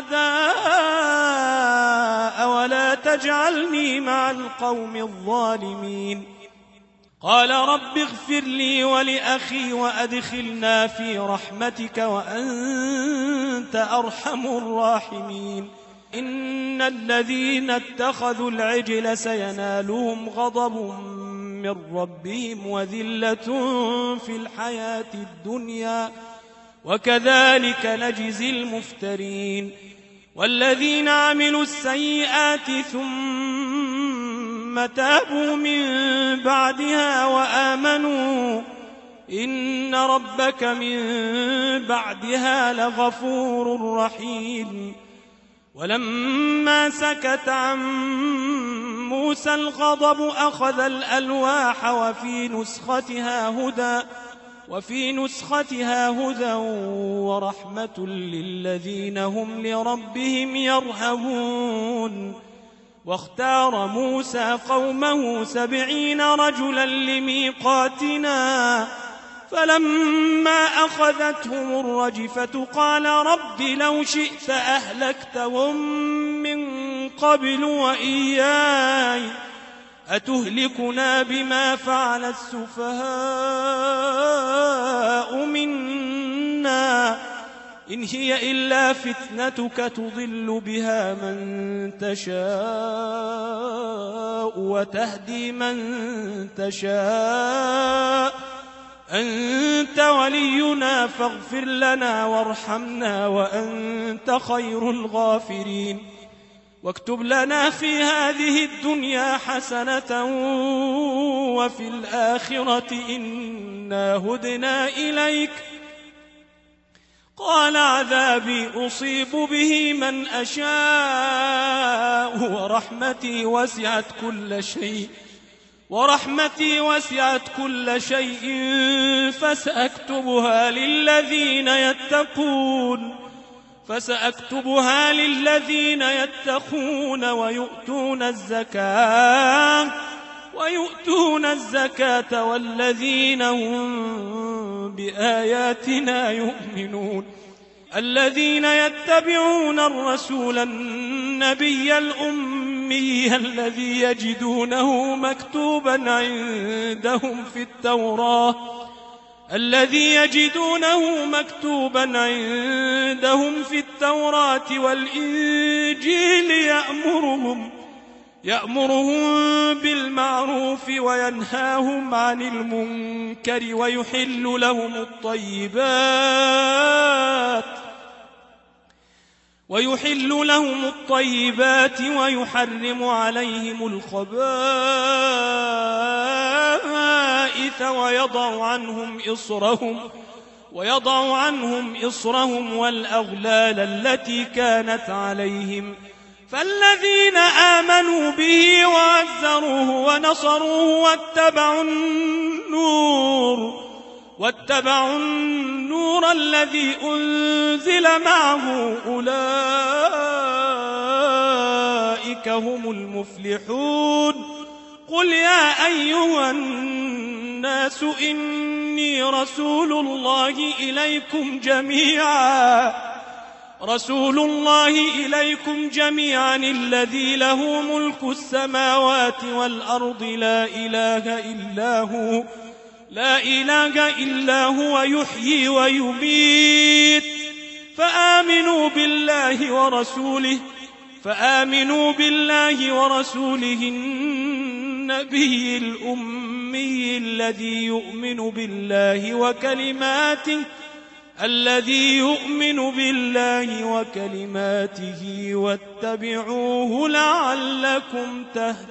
الأعداء ولا تجعلني مع القوم الظالمين قال رب اغفر لي ولأخي وأدخلنا في رحمتك وأنت أرحم الراحمين إن الذين اتخذوا العجل سينالهم غضب من ربهم وذلة في الحياة الدنيا وكذلك نجزي المفترين والذين عملوا السيئات ثم تابوا من بعدها وآمنوا إن ربك من بعدها لغفور رحيم ولما سكت عن موسى الغضب أخذ الألواح وفي نسختها هدى وفي نسختها هدى ورحمة للذين هم لربهم يرهبون واختار موسى قومه سبعين رجلا لميقاتنا فلما أخذتهم الرجفة قال رب لو شئت أهلكتهم من قبل وإياي أتهلكنا بما فعل السفهاء منا إن هي إلا فتنتك تضل بها من تشاء وتهدي من تشاء أنت ولينا فاغفر لنا وارحمنا وأنت خير الغافرين واكتب لنا في هذه الدنيا حسنة وفي الآخرة إنا هدنا إليك قال عذابي أصيب به من أشاء ورحمتي وسعت كل شيء ورحمتي وسعت كل شيء فسأكتبها للذين يتقون فسأكتبها للذين يتقون ويؤتون الزكاة ويؤتون الزكاة والذين هم بآياتنا يؤمنون الذين يتبعون الرسول النبي الأمي الذي يجدونه مكتوبا عندهم في التوراة الذي يجدونه مكتوبا عندهم في التوراة والإنجيل يأمرهم يأمرهم بالمعروف وينهاهم عن المنكر ويحل لهم الطيبات ويحل لهم الطيبات ويحرم عليهم الخبائث ويضع عنهم إصرهم ويضع عنهم إصرهم والأغلال التي كانت عليهم فالذين آمنوا به وعزروه ونصروه واتبعوا النور واتبعوا النور الذي أنزل معه أولئك هم المفلحون قل يا أيها الناس إني رسول الله إليكم جميعا رسول الله إليكم جميعا الذي له ملك السماوات والأرض لا إله إلا هو لا إله إلا هو يحيي ويميت فآمنوا بالله ورسوله فآمنوا بالله ورسوله النبي الأمي الذي يؤمن بالله وكلماته الذي يؤمن بالله وكلماته واتبعوه لعلكم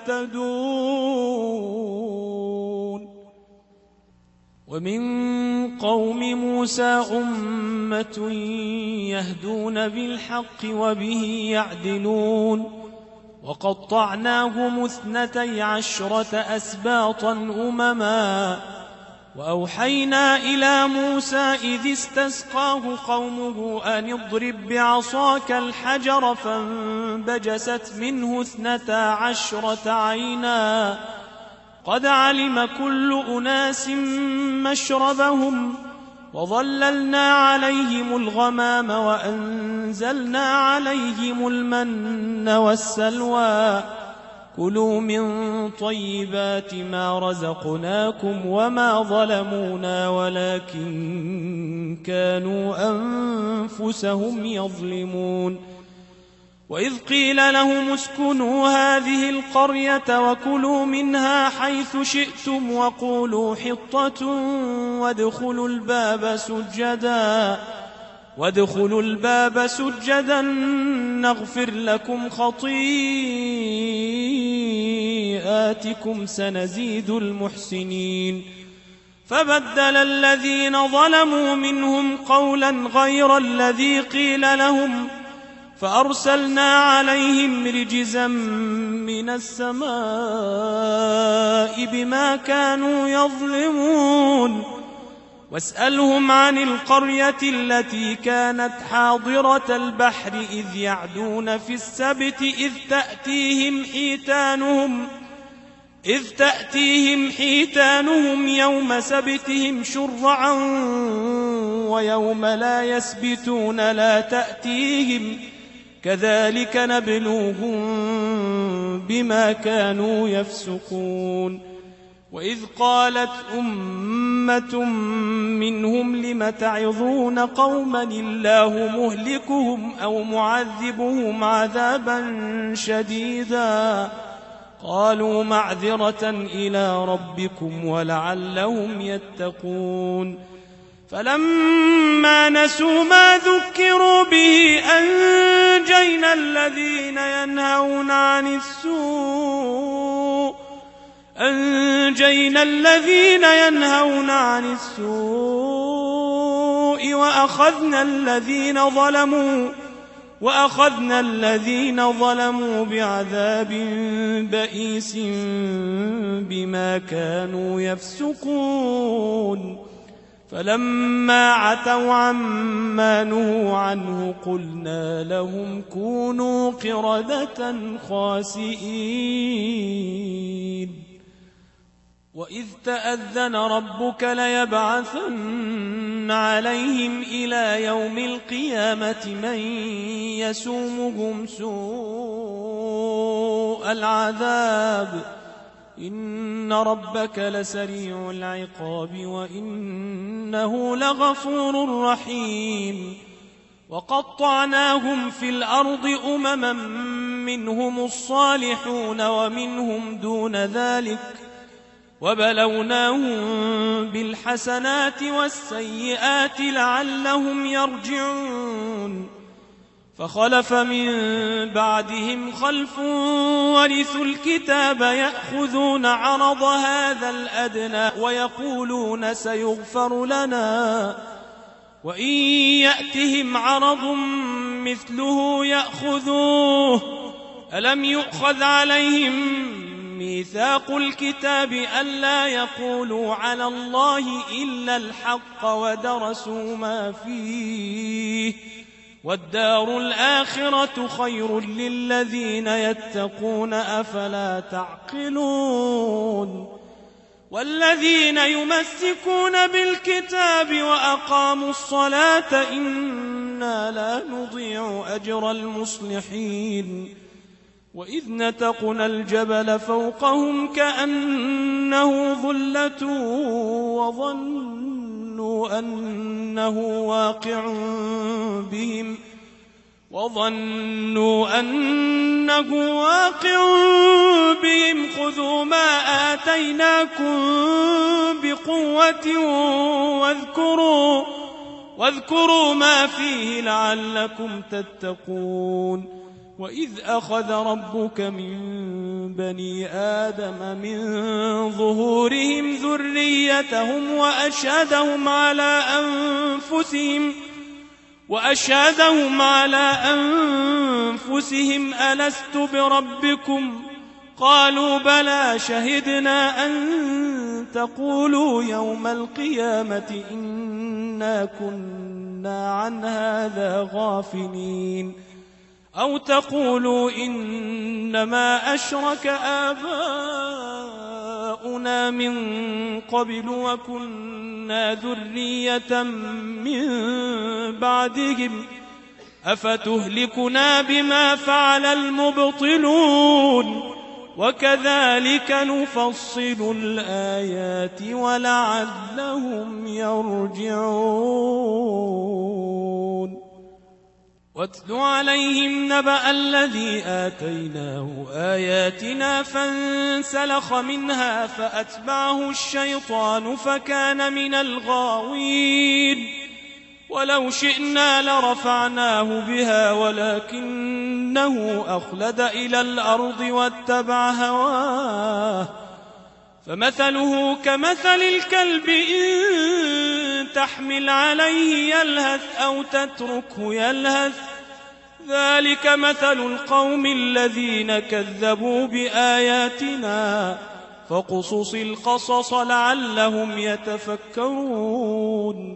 تهتدون. ومن قوم موسى أمة يهدون بالحق وبه يعدلون وقطعناهم اثنتي عشرة أسباطا أمما وأوحينا إلى موسى إذ استسقاه قومه أن اضرب بعصاك الحجر فانبجست منه اثنتا عشرة عينا قد علم كل أناس مشربهم وظللنا عليهم الغمام وأنزلنا عليهم المن والسلوى كلوا من طيبات ما رزقناكم وما ظلمونا ولكن كانوا أنفسهم يظلمون. وإذ قيل لهم اسكنوا هذه القرية وكلوا منها حيث شئتم وقولوا حطة وادخلوا الباب سجدا وادخلوا الباب سجدا نغفر لكم خطيئاتكم سنزيد المحسنين. فبدل الذين ظلموا منهم قولا غير الذي قيل لهم فأرسلنا عليهم رجزا من السماء بما كانوا يظلمون. واسألهم عن القرية التي كانت حاضرة البحر إذ يعدون في السبت إذ تأتيهم حيتانهم إذ تأتيهم حيتانهم يوم سبتهم شرعا ويوم لا يسبتون لا تأتيهم كذلك نبلوهم بما كانوا يفسقون. وإذ قالت أمة منهم لم تعظون قوما الله مهلكهم أو معذبهم عذابا شديدا قالوا معذرة إلى ربكم ولعلهم يتقون. فلما نسوا ما ذكروا به أنجينا الذين ينهون عن السوء أنجينا الذين ينهون عن السوء وأخذنا الذين ظلموا وأخذنا الذين ظلموا بعذاب بئيس بما كانوا يفسقون. فلما عتوا عما نهوا عنه قلنا لهم كونوا قردة خاسئين. وإذ تأذن ربك ليبعثن عليهم إلى يوم القيامة من يسومهم سوء العذاب إن ربك لسريع العقاب وإنه لغفور رحيم. وقطعناهم في الأرض أمما منهم الصالحون ومنهم دون ذلك وبلوناهم بالحسنات والسيئات لعلهم يرجعون. فخلف من بعدهم خلف ورثوا الكتاب يأخذون عرض هذا الأدنى ويقولون سيغفر لنا وإن يأتهم عرض مثله يأخذوه ألم يؤخذ عليهم ميثاق الكتاب ألا يقولوا على الله إلا الحق ودرسوا ما فيه والدار الآخرة خير للذين يتقون أفلا تعقلون. والذين يمسكون بالكتاب وأقاموا الصلاة إنا لا نضيع أجر المصلحين. وإذ نتقنا الجبل فوقهم كأنه ظلة وظنوا وظنوا أنه واقع بهم وظنوا أنه واقع بهم خذوا ما آتيناكم بقوة واذكروا واذكروا ما فيه لعلكم تتقون وإذ أخذ ربك من بني آدم من ظهورهم ذريتهم وأشهدهم على أنفسهم وأشهدهم على أنفسهم ألست بربكم قالوا بلى شهدنا أن تقولوا يوم القيامة إنا كنا عن هذا غافلين أو تقولوا إنما أشرك آباؤنا من قبل وكنا ذرية من بعدهم أفتهلكنا بما فعل المبطلون وكذلك نفصل الآيات ولعلهم يرجعون واتل عليهم نبأ الذي آتيناه آياتنا فانسلخ منها فأتبعه الشيطان فكان من الغاوين ولو شئنا لرفعناه بها ولكنه أخلد إلى الأرض واتبع هواه فمثله كمثل الكلب إن تحمل عليه يلهث أو تتركه يلهث ذلك مثل القوم الذين كذبوا بآياتنا فاقصص القصص لعلهم يتفكرون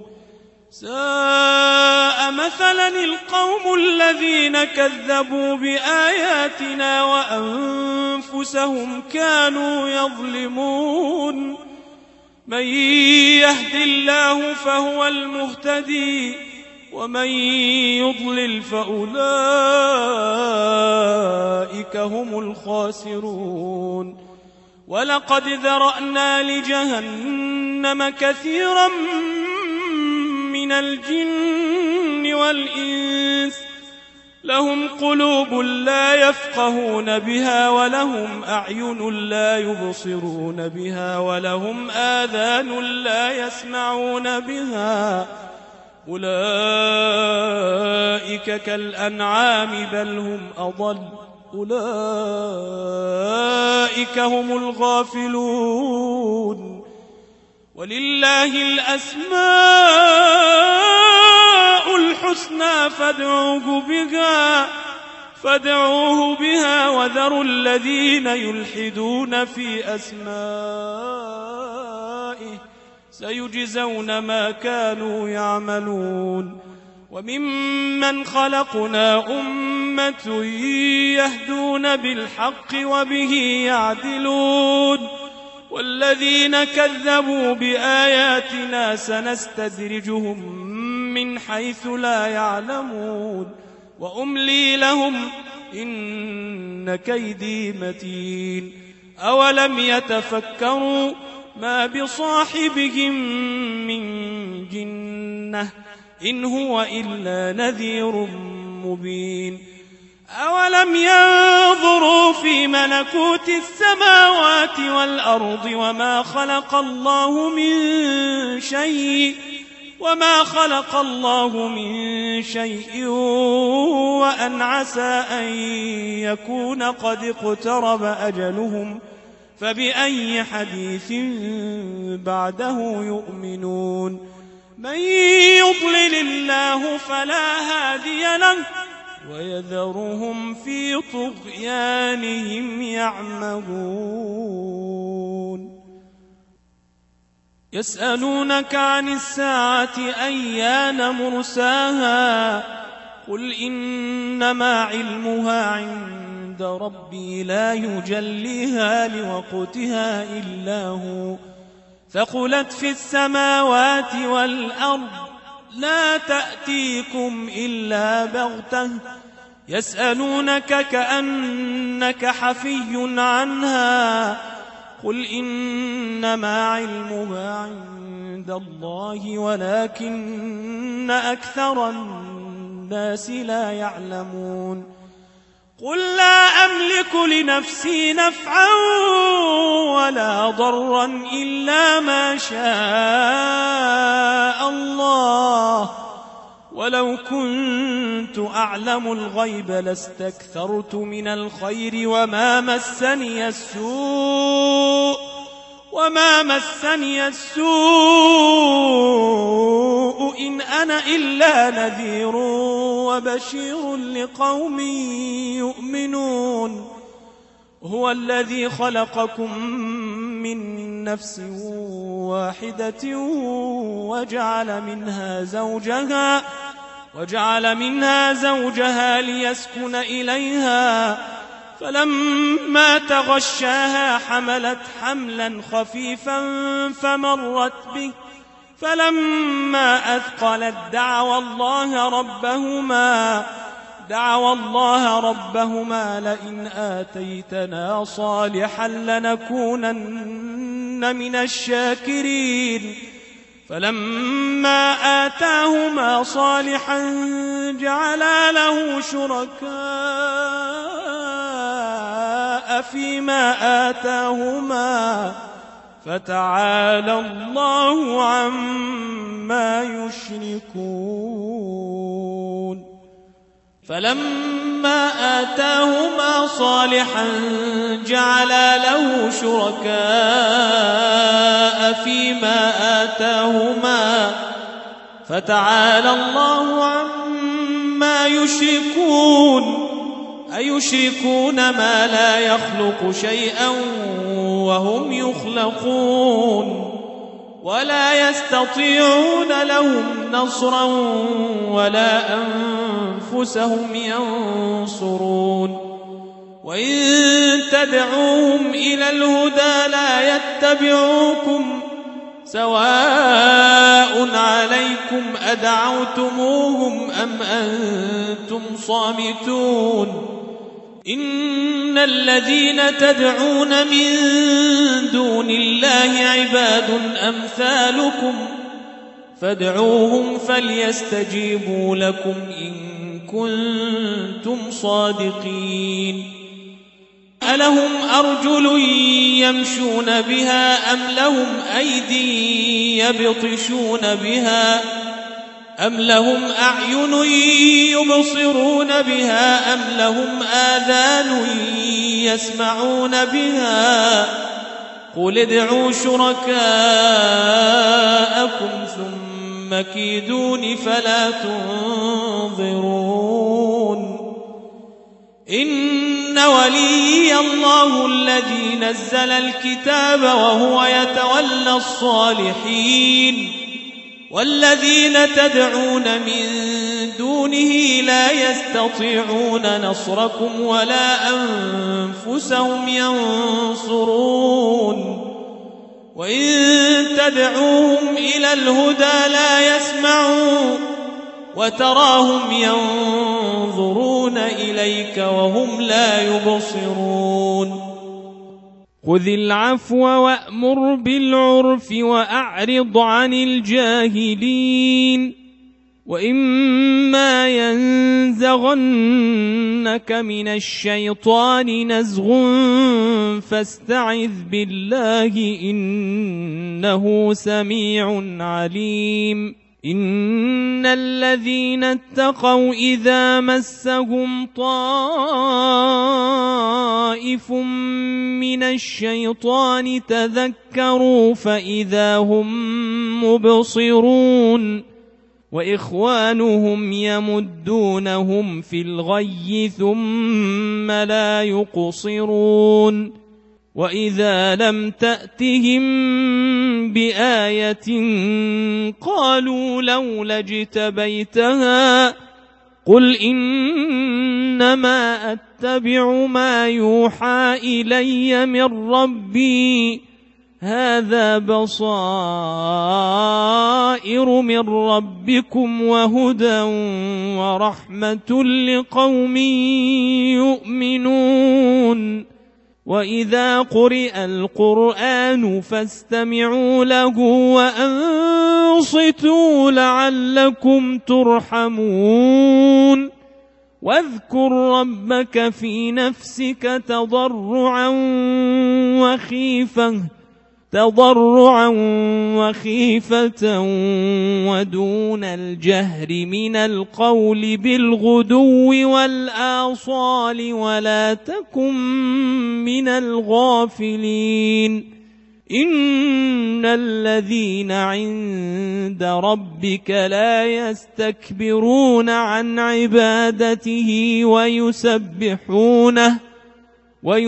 ساء مثلا القوم الذين كذبوا بآياتنا وأنفسهم كانوا يظلمون من يهد الله فهو المهتدي ومن يضلل فأولئك هم الخاسرون ولقد ذرأنا لجهنم كثيرا من الجن والإنس لهم قلوب لا يفقهون بها ولهم أعين لا يبصرون بها ولهم آذان لا يسمعون بها أولئك كالأنعام بل هم أضل أولئك هم الغافلون ولله الأسماء الحسنى فادعوه بها فادعوه بها وذروا الذين يلحدون في أسمائه سيجزون ما كانوا يعملون وممن خلقنا أمة يهدون بالحق وبه يعدلون والذين كذبوا بآياتنا سنستدرجهم من حيث لا يعلمون وأملي لهم إن كيدي متين أولم يتفكروا ما بصاحبهم من جنة إن هو إلا نذير مبين أولم ينظروا في ملكوت السماوات والأرض وما خلق الله من شيء وما خلق الله من شيء وأن عسى أن يكون قد اقترب أجلهم فبأي حديث بعده يؤمنون من يضلل الله فلا هادي له ويذرهم في طغيانهم يعمهون يسألونك عن الساعة أيان مرساها قل إنما علمها عند ربي لا يجليها لوقتها إلا هو ثقلت في السماوات والأرض لا تأتيكم إلا بغتة يسألونك كأنك حفي عنها قل إنما علمها عند عند الله ولكن أكثر الناس لا يعلمون قل لا أملك لنفسي نفعا ولا ضرا إلا ما شاء الله ولو كنت أعلم الغيب لاستكثرت من الخير وما مسني السوء وما مسني السوء إن أنا إلا نذير وبشير لقوم يؤمنون هو الذي خلقكم من نفس واحدة وجعل منها زوجها وجعل منها زوجها ليسكن إليها فلما تغشاها حملت حملا خفيفا فمرت به فلما أثقلت دعوا الله ربهما دعوا الله ربهما لئن آتيتنا صالحا لنكونن من الشاكرين فلما آتاهما صالحا جعلا له شركاء فيما آتاهما فتعالى الله عما يشركون فلما آتاهما صالحا جعلا له شركاء فيما آتاهما فتعالى الله عما يشركون أيشركون ما لا يخلق شيئا وهم يخلقون ولا يستطيعون لهم نصرا ولا أنفسهم ينصرون وإن تدعوهم إلى الهدى لا يتبعوكم سواء عليكم أدعوتموهم أم أنتم صامتون إن الذين تدعون من دون الله عباد أمثالكم فادعوهم فليستجيبوا لكم إن كنتم صادقين ألهم أرجل يمشون بها أم لهم أيدي يبطشون بها أم لهم أعين يبصرون بها أم لهم آذان يسمعون بها قل ادعوا شركاءكم ثم كيدون فلا تنظرون إن وليي الله الذي نزل الكتاب وهو يتولى الصالحين والذين تدعون من دونه لا يستطيعون نصركم ولا أنفسهم ينصرون وإن تدعوهم إلى الهدى لا يسمعون وتراهم ينظرون إليك وهم لا يبصرون خذ العفو وأمر بالعرف وأعرض عن الجاهلين وإما ينزغنك من الشيطان نزغ فاستعذ بالله إنه سميع عليم إن الذين اتقوا إذا مسهم طائف من الشيطان تذكروا فإذا هم مبصرون وإخوانهم يمدونهم في الغي ثم لا يقصرون وإذا لم تأتهم بآية قالوا لولا اجتبيتها قل إنما أتبع ما يوحى إلي من ربي هذا بصائر من ربكم وهدى ورحمة لقوم يؤمنون وإذا قرئ القرآن فاستمعوا له وأنصتوا لعلكم ترحمون واذكر ربك في نفسك تضرعا وخيفة تضرعا وخيفة ودون الجهر من القول بالغدو والآصال ولا تكن من الغافلين إن الذين عند ربك لا يستكبرون عن عبادته ويسبحونه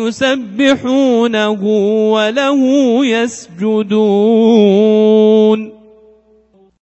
ويسبحونه وله يسجدون